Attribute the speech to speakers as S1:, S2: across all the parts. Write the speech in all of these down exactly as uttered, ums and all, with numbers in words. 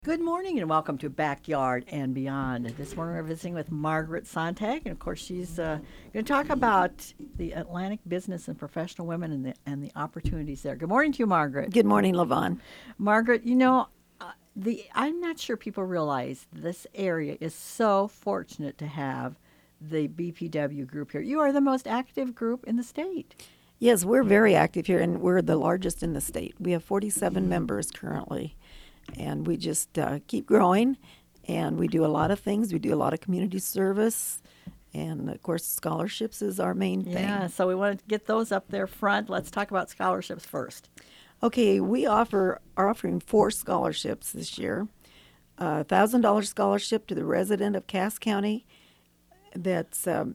S1: Good morning and welcome to Backyard and Beyond. This morning we're visiting with Margaret Sontag, and of course she's uh, going to talk about the Atlantic business and professional women and the and the opportunities there. Good morning to you, Margaret.
S2: Good morning, Levon.
S1: Margaret, you know, uh, the I'm not sure people realize this area is so fortunate to have the B P W group here. You are the most active group in the state.
S2: Yes, we're very active here, and we're the largest in the state. We have forty-seven members currently, and we just uh, keep growing, and we do a lot of things. We do a lot of community service, and of course, scholarships is our main thing.
S1: Yeah, so we want to get those up there front. Let's talk about scholarships first.
S2: Okay, we offer are offering four scholarships this year. A one thousand dollars scholarship to the resident of Cass County that's um,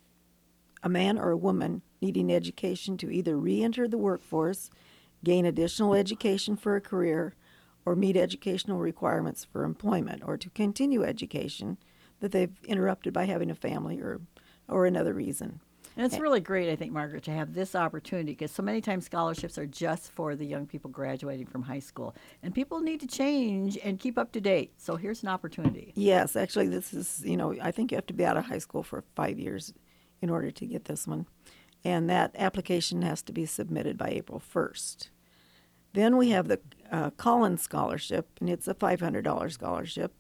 S2: a man or a woman needing education to either re-enter the workforce, gain additional education for a career, or meet educational requirements for employment, or to continue education that they've interrupted by having a family or or another reason.
S1: And it's really great, I think, Margaret, to have this opportunity because so many times scholarships are just for the young people graduating from high school. And people need to change and keep up to date. So here's an opportunity.
S2: Yes, actually, this is, you know, I think you have to be out of high school for five years in order to get this one. And that application has to be submitted by April first. Then we have the uh, Collins Scholarship, and it's a five hundred dollars scholarship.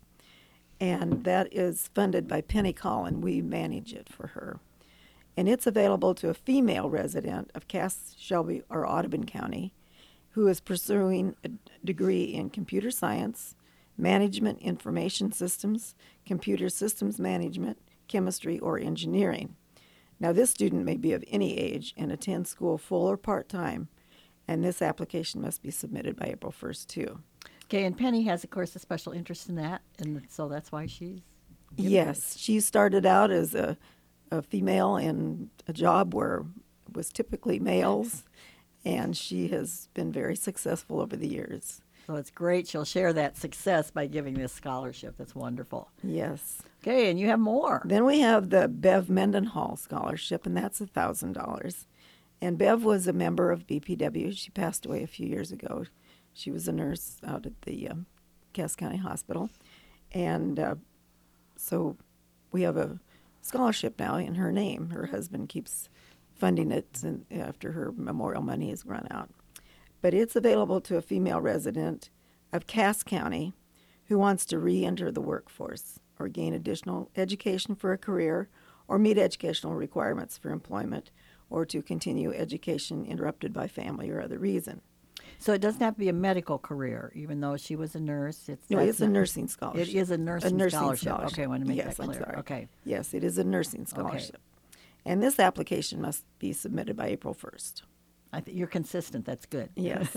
S2: And that is funded by Penny Collin. We manage it for her. And it's available to a female resident of Cass, Shelby, or Audubon County who is pursuing a degree in computer science, management information systems, computer systems management, chemistry, or engineering. Now, this student may be of any age and attend school full or part-time, and this application must be submitted by April first, too.
S1: Okay, and Penny has, of course, a special interest in that, and so that's why she's...
S2: Yes, she started out as a, a female in a job where it was typically males, and she has been very successful over the years.
S1: So it's great. She'll share that success by giving this scholarship. That's wonderful.
S2: Yes.
S1: Okay, and you have more.
S2: Then we have the Bev Mendenhall Scholarship, and that's one thousand dollars. And Bev was a member of B P W. She passed away a few years ago. She was a nurse out at the um, Cass County Hospital. And uh, so we have a scholarship now in her name. Her husband keeps funding it since, after her memorial money has run out. But it's available to a female resident of Cass County who wants to re-enter the workforce or gain additional education for a career or meet educational requirements for employment or to continue education interrupted by family or other reason.
S1: So it doesn't have to be a medical career, even though she was a nurse. It's,
S2: No, it's a
S1: not-
S2: nursing scholarship.
S1: It is a nursing,
S2: A nursing
S1: scholarship.
S2: scholarship.
S1: Okay, I want to make
S2: Yes,
S1: that
S2: I'm
S1: clear.
S2: sorry.
S1: Okay.
S2: Yes, it is a nursing scholarship. And this application must be submitted by April first.
S1: I think you're consistent. That's good.
S2: Yes.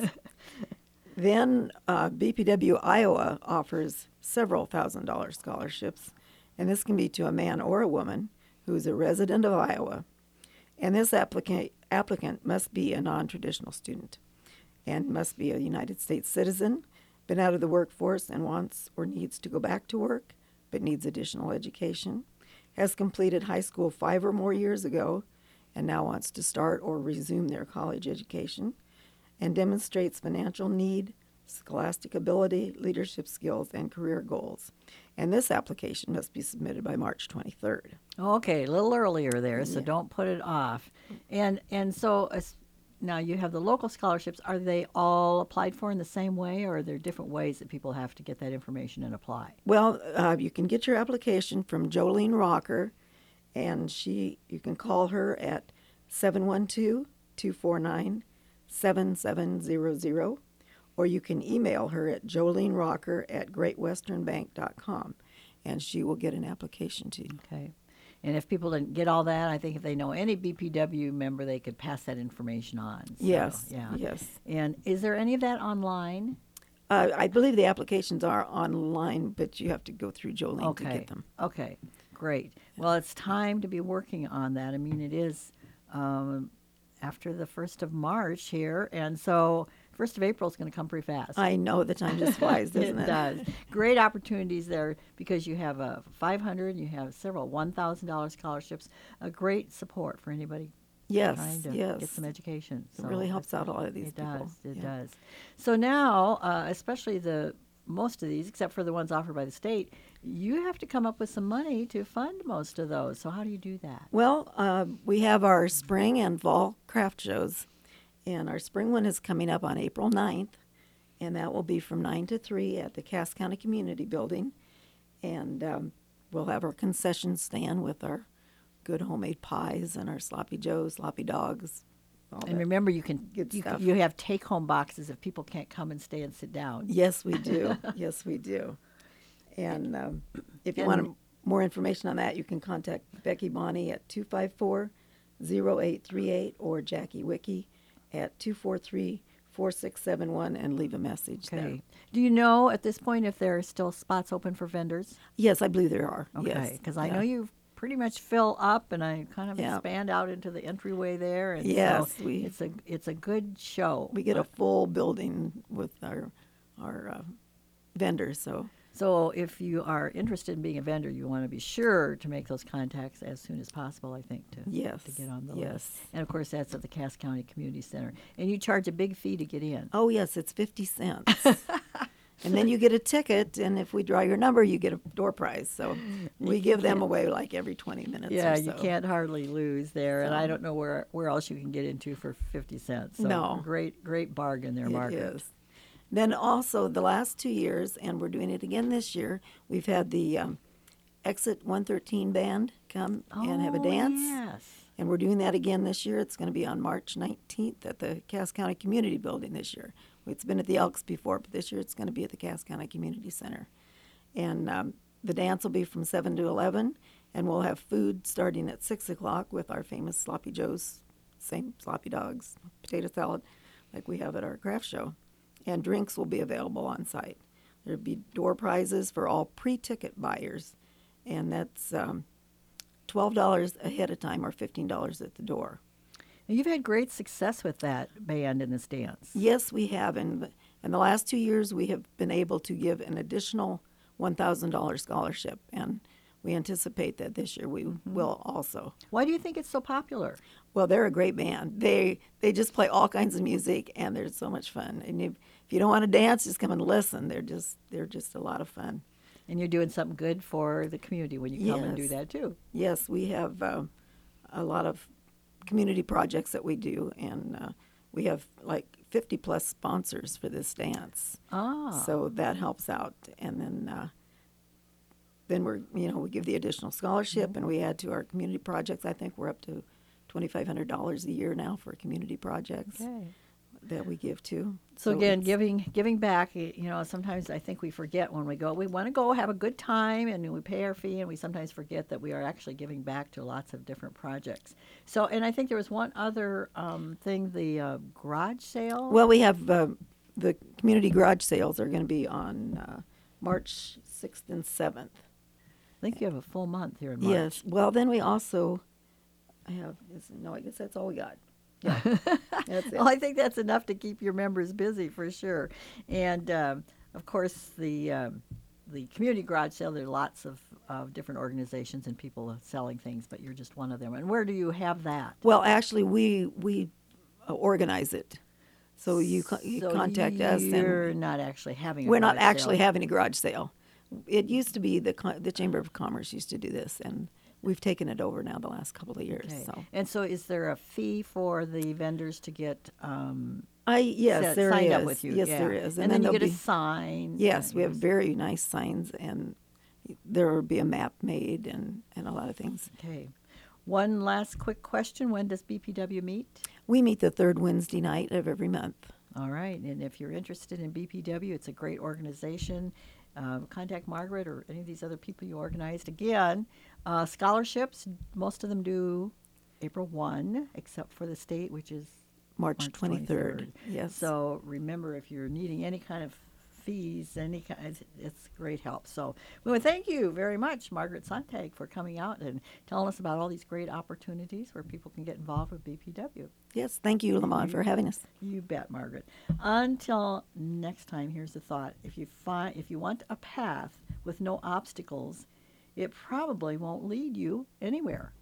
S2: Then uh, B P W Iowa offers several thousand dollar scholarships, and this can be to a man or a woman who is a resident of Iowa. And this applicant, applicant must be a non-traditional student and must be a United States citizen, been out of the workforce and wants or needs to go back to work, but needs additional education, has completed high school five or more years ago, and now wants to start or resume their college education, and demonstrates financial need, scholastic ability, leadership skills, and career goals. And this application must be submitted by March twenty-third.
S1: Okay, a little earlier there, so
S2: Yeah.
S1: don't put it off. And and so uh, now you have the local scholarships. Are they all applied for in the same way, or are there different ways that people have to get that information and apply?
S2: Well, uh, you can get your application from Jolene Rocker, and she you can call her at seven one two, two four nine, seven seven zero zero, or you can email her at jolenerocker at great western bank dot com, and she will get an application to you.
S1: Okay. And if people didn't get all that, I think if they know any B P W member, they could pass that information on. So,
S2: Yes,
S1: Yeah.
S2: yes.
S1: And is there any of that online?
S2: Uh, I believe the applications are online, but you have to go through Jolene
S1: Okay.
S2: to get them.
S1: Okay. Great. Well, it's time to be working on that. I mean, it is um, after the first of March here, and so first of April is going to come pretty fast.
S2: I know the time just flies, doesn't it?
S1: It does. Great opportunities there because you have a five hundred, you have several one thousand dollars scholarships, a great support for anybody
S2: Yes,
S1: trying to
S2: yes.
S1: get some education.
S2: It really helps out a lot of these
S1: it
S2: people.
S1: does. It
S2: Yeah.
S1: does. So now, uh, especially the most of these, except for the ones offered by the state, you have to come up with some money to fund most of those. So how do you do that?
S2: Well, uh, we have our spring and fall craft shows, and our spring one is coming up on April ninth, and that will be from nine to three at the Cass County Community Building. And um, we'll have our concession stand with our good homemade pies and our sloppy joes, sloppy dogs. all
S1: And
S2: that.
S1: remember, you can
S2: Good
S1: you, can,
S2: stuff.
S1: you have take-home boxes if people can't come and stay and sit down.
S2: Yes, we do. Yes, we do. And um, if you want
S1: And-
S2: more information on that, you can contact Becky Bonney at two five four, zero eight three eight or Jackie Wiki at two four three, four six seven one and leave a message there.
S1: Okay. Do you know at this point if there are still spots open for vendors?
S2: Yes, I believe there are.
S1: Okay,
S2: Yes.
S1: because I
S2: Yeah.
S1: know you pretty much fill up, and I kind of
S2: Yeah.
S1: expand out into the entryway there. And
S2: Yes,
S1: so
S2: we-
S1: it's a it's a good show.
S2: We get a full building with our our uh, vendors. So
S1: So if you are interested in being a vendor, you want to be sure to make those contacts as soon as possible, I think, to,
S2: Yes,
S1: to get on the
S2: yes.
S1: list. And of course, that's at the Cass County Community Center. And you charge a big fee to get in.
S2: oh yes, it's fifty cents. And then you get a ticket, and if we draw your number, you get a door prize. So we give them away like every twenty minutes.
S1: Yeah,
S2: or
S1: you
S2: so.
S1: can't hardly lose there. And I
S2: So-
S1: don't know where, where else you can get into for fifty cents. So
S2: No.
S1: great, great bargain there,
S2: It
S1: Margaret.
S2: is. Then also the last two years, and we're doing it again this year, we've had the um, Exit one thirteen band come and have a
S1: Oh,
S2: dance.
S1: Yes.
S2: And we're doing that again this year. It's going to be on March nineteenth at the Cass County Community Building this year. It's been at the Elks before, but this year it's going to be at the Cass County Community Center. And um, the dance will be from seven to eleven, and we'll have food starting at six o'clock with our famous Sloppy Joes, same sloppy dogs, potato salad, like we have at our craft show. And drinks will be available on site. There'll be door prizes for all pre-ticket buyers, and that's um, twelve dollars ahead of time or fifteen dollars at the door.
S1: And you've had great success with that band and this dance.
S2: Yes, we have. And in the last two years, we have been able to give an additional one thousand dollars scholarship, and we anticipate that this year we will also.
S1: Why do you think it's so popular?
S2: Well, they're a great band. They they just play all kinds of music, and they're so much fun. And if, if you don't want to dance, just come and listen. They're just they're just a lot of fun.
S1: And you're doing something good for the community when you come and do
S2: Yes.
S1: that too.
S2: Yes, we have uh, a lot of community projects that we do, and uh, we have like fifty plus sponsors for this dance.
S1: Ah.
S2: So that helps out, and then uh, then we're you know we give the additional scholarship, and we add to our community projects. I think we're up to twenty five hundred dollars a year now for community projects
S1: Okay.
S2: that we give to.
S1: So again,
S2: it's-
S1: giving giving back. y- You know, sometimes I think we forget when we go. We want to go have a good time, and we pay our fee, and we sometimes forget that we are actually giving back to lots of different projects. So, and I think there was one other um, thing: the uh, garage sale.
S2: well, we have uh, the community garage sales are going to be on uh, March sixth and seventh.
S1: I think you have a full month here in March.
S2: Yes. Well, then we also have. Is, no, I guess that's all we got. Yeah, that's it.
S1: Well, I think that's enough to keep your members busy for sure. And um, of course, the um, the community garage sale. There are lots of, of different organizations and people selling things, but you're just one of them. And where do you have that?
S2: Well, actually, we we uh, organize it. So you co- you
S1: So
S2: contact us,
S1: You're
S2: and
S1: not actually having. A
S2: we're not
S1: garage
S2: actually
S1: sale.
S2: having a garage sale. It used to be the co- the Chamber of Commerce used to do this, and we've taken it over now the last couple of years.
S1: Okay.
S2: So
S1: And so, is there a fee for the vendors to get um,
S2: I yes,
S1: set-
S2: there
S1: signed
S2: is.
S1: up with you?
S2: Yes,
S1: Yeah.
S2: there is,
S1: And, then, you
S2: there'll
S1: get a
S2: be,
S1: sign.
S2: yes,
S1: uh,
S2: we have
S1: yes.
S2: very nice signs, and there will be a map made and and a lot of things.
S1: Okay. One last quick question: when does B P W meet?
S2: We meet the third Wednesday night of every month.
S1: All right, and if you're interested in B P W, it's a great organization. Um, contact Margaret or any of these other people you organized. Again, uh, scholarships, most of them do April first, except for the state, which is
S2: March
S1: March
S2: twenty-third.
S1: twenty-third.
S2: Yes.
S1: So remember, if you're needing any kind of fees, any kind, it's, it's great help. So we want to thank you very much, Margaret Sontag, for coming out and telling us about all these great opportunities where people can get involved with B P W.
S2: Yes, thank you, Lamont, for having us.
S1: You bet, Margaret. Until next time, here's the thought: if you find, if you want a path with no obstacles, it probably won't lead you anywhere.